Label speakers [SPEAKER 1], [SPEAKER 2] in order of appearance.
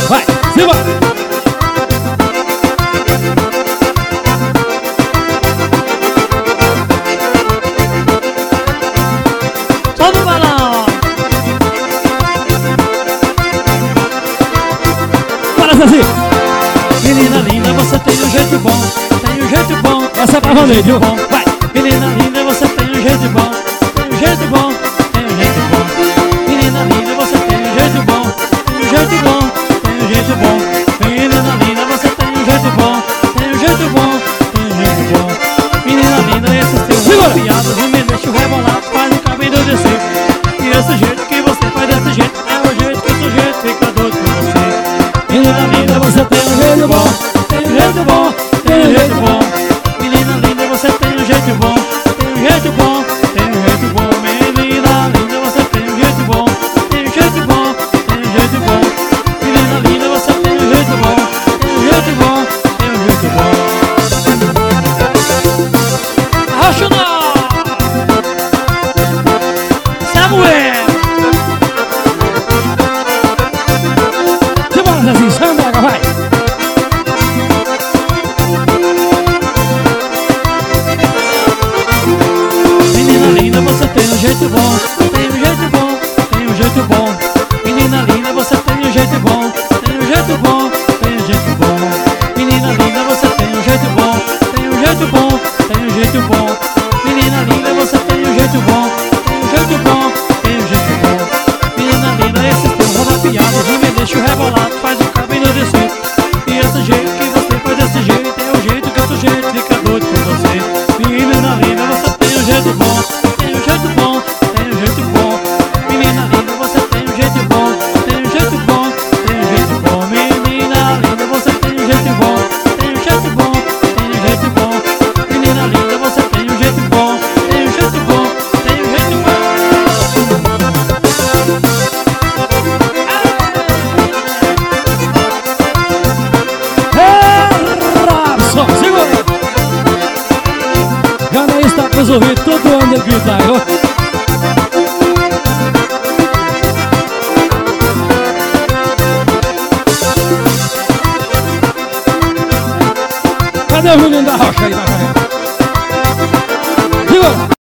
[SPEAKER 1] Vai, Silva!
[SPEAKER 2] Solta o balão!
[SPEAKER 1] Para, Zazi!
[SPEAKER 2] Menina linda, você tem um jeito bom, tem um jeito bom.
[SPEAKER 1] Essa é pra valer, viu?
[SPEAKER 2] Bom.
[SPEAKER 1] Vai!
[SPEAKER 2] Menina linda, você tem um jeito bom, tem um jeito bom, tem um jeito bom. Menina linda, você tem um jeito bom, tem um jeito bom, tem um jeito bom. Menina linda, você tem um jeito bom, tem um jeito bom, tem um jeito bom. Menina linda, esses seus arrepiados e me deixa rebolado, faz o cabelo descer. E esse jeito que você faz desse jeito é o jeito que o sujeito fica doido com você. Menina linda, você tem um jeito bom, tem um jeito bom, tem um jeito bom. Menina linda, você tem um jeito bom, tem um jeito bom, tem um jeito bom. Menina linda, você tem um jeito bom, tem um jeito bom, tem um jeito bom. Menina linda, você tem um jeito bom, tem um jeito bom, tem um jeito bom. Arrocha não! Samuel!
[SPEAKER 1] Simbora, Zazi! Samba, vai!
[SPEAKER 2] Menina linda, você tem um jeito bom, tem um jeito bom, tem um jeito bom. Menina linda, você tem um jeito bom, tem um jeito bom, tem um jeito bom. Menina linda, você tem um jeito bom, tem um jeito bom, tem um jeito bom. Menina linda, você tem um jeito bom, tem um jeito bom, tem um jeito bom. Menina linda, esses teus rodopiados e me deixa rebolado, faz o cabelo descer. E esse jeito que você faz desse jeito é o jeito que o sujeito fica doido com você. Menina linda, você tem um jeito bom, tem um jeito bom, tem um jeito bom. Menina linda, você tem um jeito bom, tem um jeito bom, tem um jeito bom. Menina linda, você tem um jeito bom, tem um jeito bom, tem um jeito bom. Menina linda, você tem um jeito bom, tem um jeito bom, tem um jeito bom.
[SPEAKER 1] Robson, segura! Janaí está com os ouvidos todo ano de gritar, viu? Cadê o menino da rocha aí, vai? Segura!